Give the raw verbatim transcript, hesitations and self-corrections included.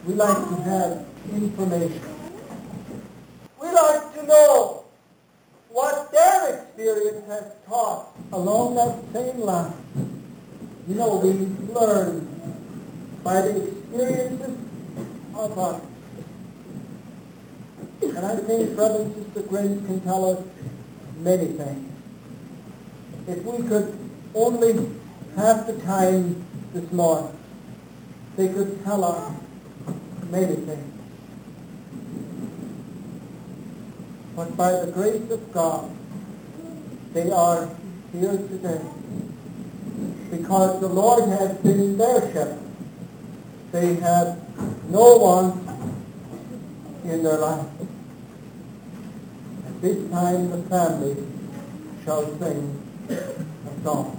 We like to have information. We like to know what their experience has taught along that same line. You know, we learn by the experiences of others. And I think Brother and Sister Grace can tell us many things. If we could only have the time this morning, they could tell us many things. But by the grace of God, they are here today because the Lord has been their shepherd. They have no one in their life. At this time the family shall sing a song.